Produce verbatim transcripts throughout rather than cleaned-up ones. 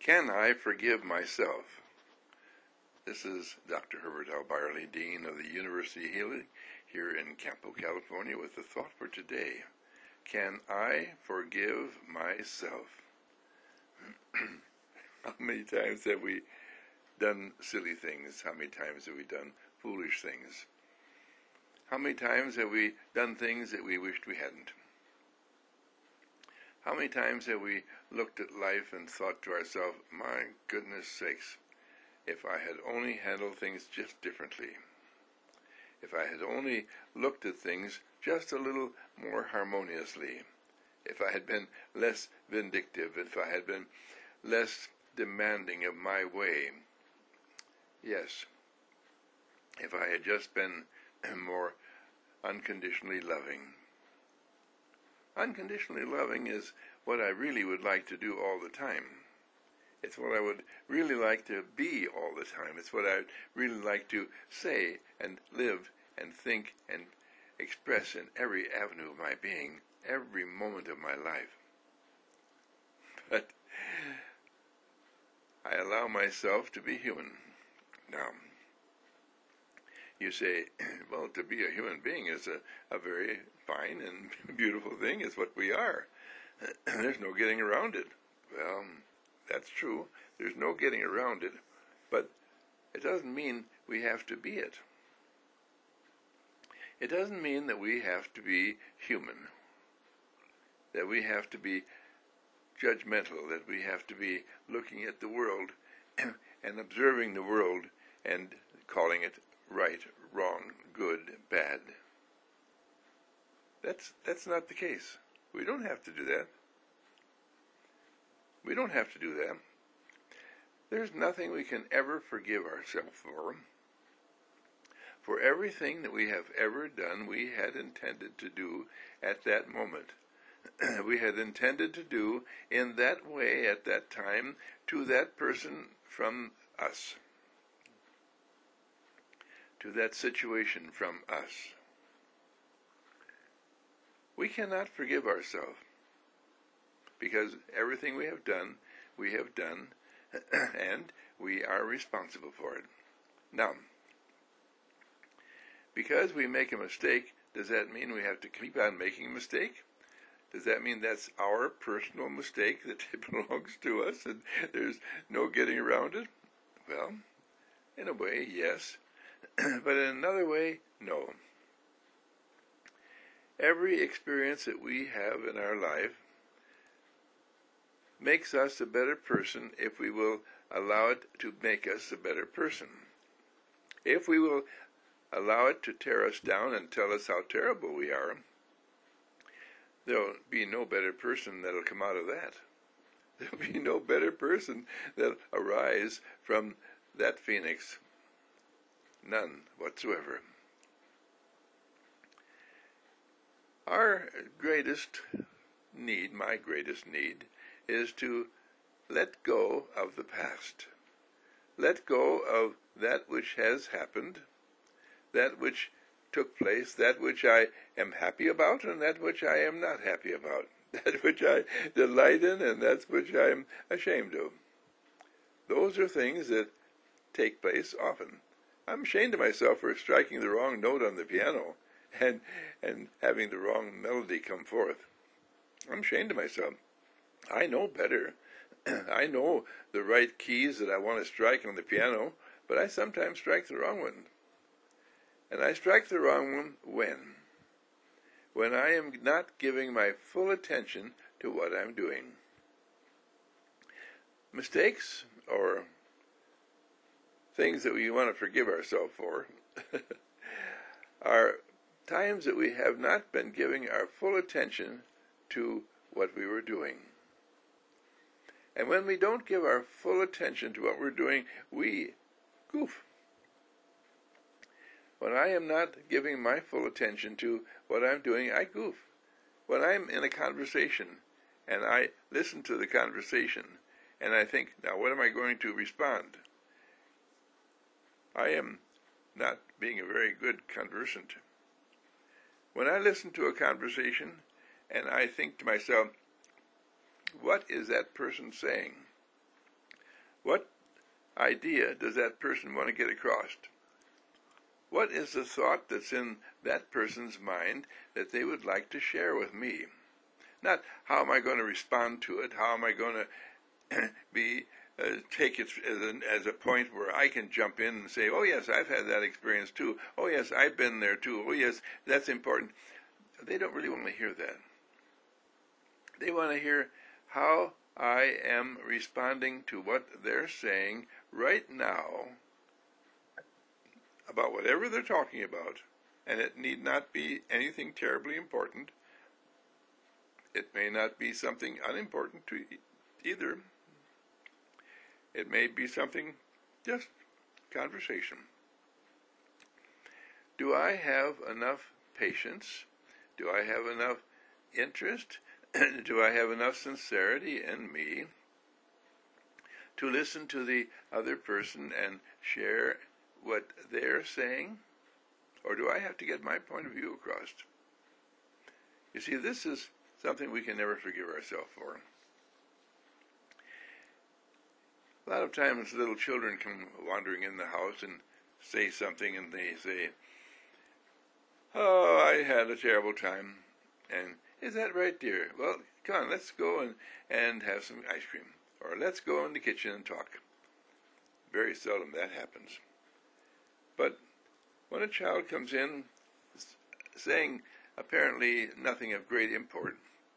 Can I forgive myself? This is Doctor Herbert L. Byerly, Dean of the University of Healing here in Campo, California, with the thought for today. Can I forgive myself? How many times have we done silly things? How many times have we done foolish things? How many times have we done things that we wished we hadn't? How many times have we looked at life and thought to ourselves, my goodness sakes, if I had only handled things just differently, if I had only looked at things just a little more harmoniously, if I had been less vindictive, if I had been less demanding of my way, yes, if I had just been more unconditionally loving. Unconditionally loving is what I really would like to do all the time. It's what I would really like to be all the time. It's what I would really like to say and live and think and express in every avenue of my being, every moment of my life. But I allow myself to be human. Now, you say, well, to be a human being is a, a very fine and beautiful thing. It's what we are. There's no getting around it. Well, that's true. There's no getting around it. But it doesn't mean we have to be it. It doesn't mean that we have to be human, that we have to be judgmental, that we have to be looking at the world and observing the world and calling it right, wrong, good, bad. That's that's not the case. We don't have to do that. We don't have to do that. There's nothing we can ever forgive ourselves for. For everything that we have ever done, we had intended to do at that moment. We had intended to do in that way at that time to that person from us, to that situation from us. We cannot forgive ourselves because everything we have done, we have done, and we are responsible for it. Now, because we make a mistake, does that mean we have to keep on making a mistake? Does that mean that's our personal mistake, that it belongs to us and there's no getting around it? Well, in a way, yes. But in another way, no. Every experience that we have in our life makes us a better person if we will allow it to make us a better person. If we will allow it to tear us down and tell us how terrible we are, there'll be no better person that'll come out of that. There'll be no better person that'll arise from that phoenix. None whatsoever. Our greatest need, my greatest need, is to let go of the past. Let go of that which has happened, that which took place, that which I am happy about and that which I am not happy about, that which I delight in and that which I am ashamed of. Those are things that take place often. I'm ashamed of myself for striking the wrong note on the piano and and having the wrong melody come forth. I'm ashamed of myself. I know better. I know the right keys that I want to strike on the piano, but I sometimes strike the wrong one. And I strike the wrong one when? When I am not giving my full attention to what I'm doing. Mistakes, or things that we want to forgive ourselves for, are times that we have not been giving our full attention to what we were doing. And when we don't give our full attention to what we're doing, we goof. When I am not giving my full attention to what I'm doing, I goof. When I'm in a conversation and I listen to the conversation and I think, now what am I going to respond? I am not being a very good conversant. When I listen to a conversation and I think to myself, what is that person saying? What idea does that person want to get across? What is the thought that's in that person's mind that they would like to share with me? Not how am I going to respond to it, how am I going to be uh, take it as, an, as a point where I can jump in and say, oh yes, I've had that experience too, oh yes, I've been there too, oh yes, that's important. They don't really want to hear that. They want to hear how I am responding to what they're saying right now about whatever they're talking about, and it need not be anything terribly important. It may not be something unimportant to either. It may be something just conversation. Do I have enough patience? Do I have enough interest? Do I have enough sincerity in me to listen to the other person and share what they're saying? Or do I have to get my point of view across? You see, this is something we can never forgive ourselves for. A lot of times little children come wandering in the house and say something, and they say, oh, I had a terrible time. And is that right, dear? Well, come on, let's go and, and have some ice cream. Or let's go in the kitchen and talk. Very seldom that happens. But when a child comes in saying apparently nothing of great import,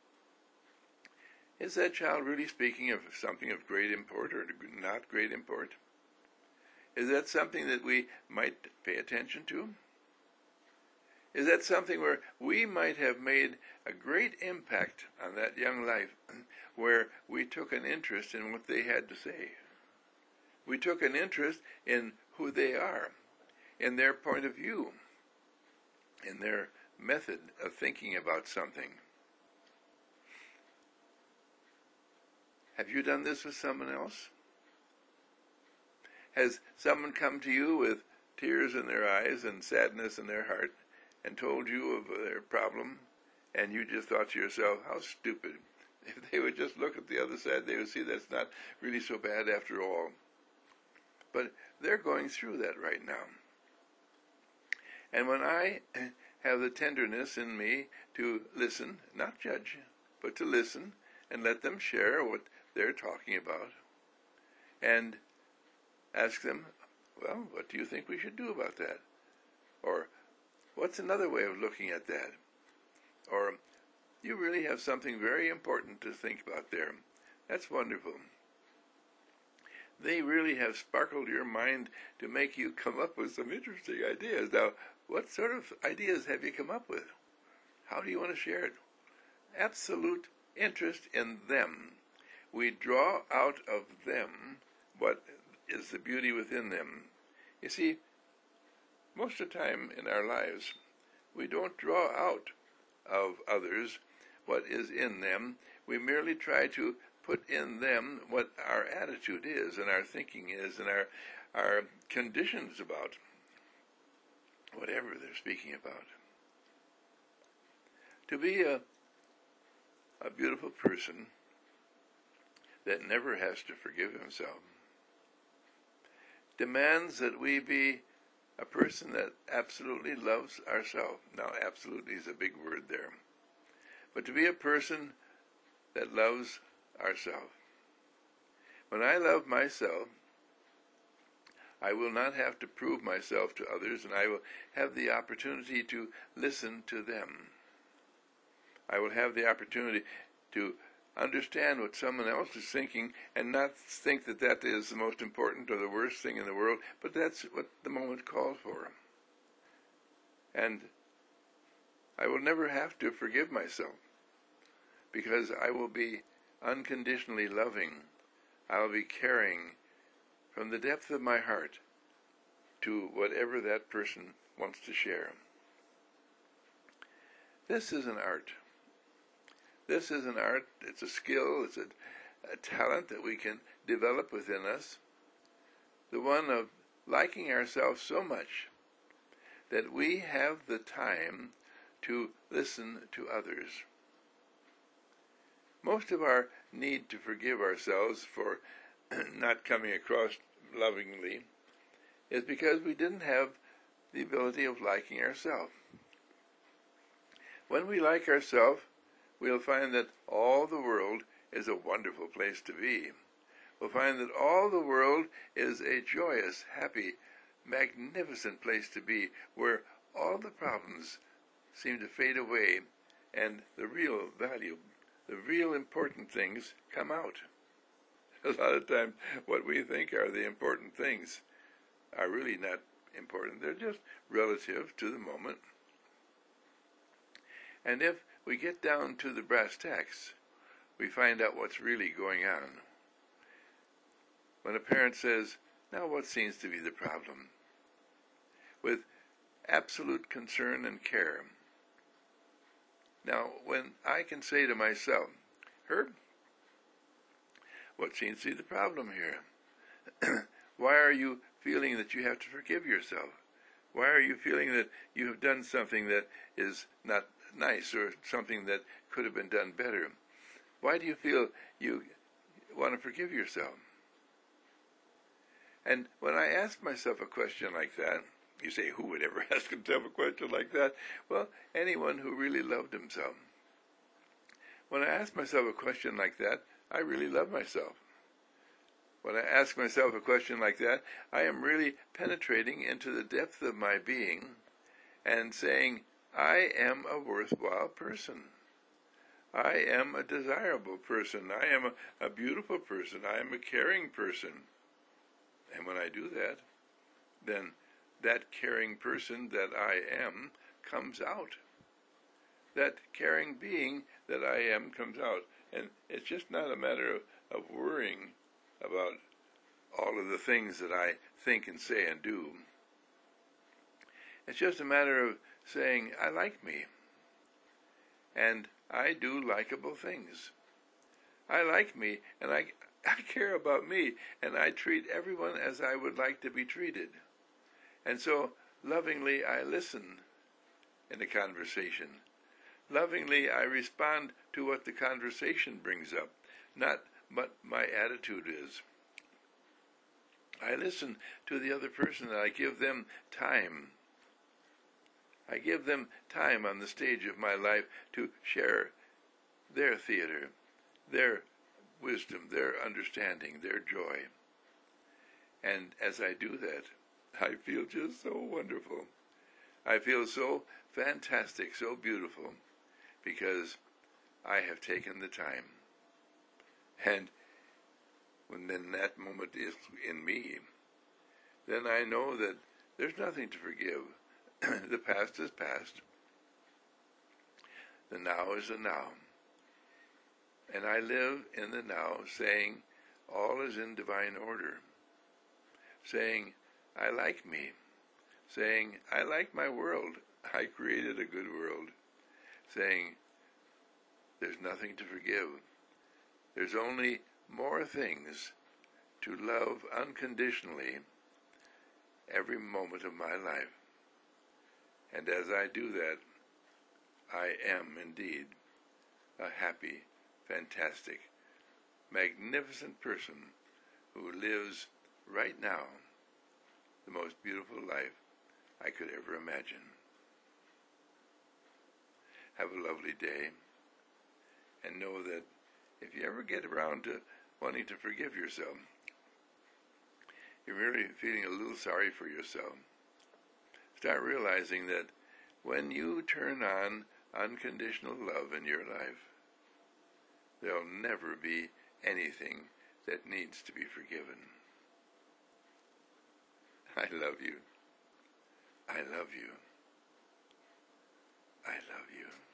is that child really speaking of something of great import or not great import? Is that something that we might pay attention to? Is that something where we might have made a great impact on that young life, where we took an interest in what they had to say? We took an interest in who they are, in their point of view, in their method of thinking about something. Have you done this with someone else? Has someone come to you with tears in their eyes and sadness in their heart and told you of their problem, and you just thought to yourself, how stupid. If they would just look at the other side, they would see that's not really so bad after all. But they're going through that right now. And when I have the tenderness in me to listen, not judge, but to listen and let them share what they're talking about, and ask them, well, what do you think we should do about that? Or, what's another way of looking at that? Or, you really have something very important to think about there. That's wonderful. They really have sparkled your mind to make you come up with some interesting ideas. Now, what sort of ideas have you come up with? How do you want to share it? Absolute interest in them. We draw out of them what is the beauty within them. You see, most of the time in our lives, we don't draw out of others what is in them. We merely try to put in them what our attitude is and our thinking is and our our conditions about whatever they're speaking about. To be a a beautiful person that never has to forgive himself demands that we be a person that absolutely loves ourselves. Now, absolutely is a big word there. But to be a person that loves ourselves. When I love myself, I will not have to prove myself to others, and I will have the opportunity to listen to them. I will have the opportunity to understand what someone else is thinking and not think that that is the most important or the worst thing in the world, but that's what the moment calls for. And I will never have to forgive myself, because I will be unconditionally loving. I will be caring from the depth of my heart to whatever that person wants to share. This is an art. This is an art, it's a skill, it's a, a talent that we can develop within us. The one of liking ourselves so much that we have the time to listen to others. Most of our need to forgive ourselves for not coming across lovingly is because we didn't have the ability of liking ourselves. When we like ourselves, we'll find that all the world is a wonderful place to be. We'll find that all the world is a joyous, happy, magnificent place to be, where all the problems seem to fade away and the real value, the real important things come out. A lot of times what we think are the important things are really not important. They're just relative to the moment. And if we get down to the brass tacks, we find out what's really going on. When a parent says, "Now what seems to be the problem?" with absolute concern and care. Now, when I can say to myself, "Herb, what seems to be the problem here? Why are you feeling that you have to forgive yourself? Why are you feeling that you have done something that is not nice or something that could have been done better? Why do you feel you want to forgive yourself?" And when I ask myself a question like that, you say, who would ever ask himself a question like that? Well, anyone who really loved himself. When I ask myself a question like that, I really love myself. When I ask myself a question like that, I am really penetrating into the depth of my being and saying, I am a worthwhile person. I am a desirable person. I am a, a beautiful person. I am a caring person. And when I do that, then that caring person that I am comes out. That caring being that I am comes out. And it's just not a matter of, of worrying about all of the things that I think and say and do. It's just a matter of saying, I like me. And I do likable things. I like me, and I, I care about me, and I treat everyone as I would like to be treated. And so, lovingly, I listen in a conversation. Lovingly, I respond to what the conversation brings up, not what my attitude is. I listen to the other person, and I give them time. I give them time on the stage of my life to share their theater, their wisdom, their understanding, their joy. And as I do that, I feel just so wonderful. I feel so fantastic, so beautiful, because I have taken the time. And when then that moment is in me, then I know that there's nothing to forgive. The past is past. The now is the now. And I live in the now, saying, all is in divine order. Saying, I like me. Saying, I like my world. I created a good world. Saying, there's nothing to forgive. There's only more things to love unconditionally every moment of my life. And as I do that, I am indeed a happy, fantastic, magnificent person who lives right now the most beautiful life I could ever imagine. Have a lovely day, and know that if you ever get around to wanting to forgive yourself, you're really feeling a little sorry for yourself, start realizing that when you turn on unconditional love in your life, there'll never be anything that needs to be forgiven. I love you. I love you. I love you.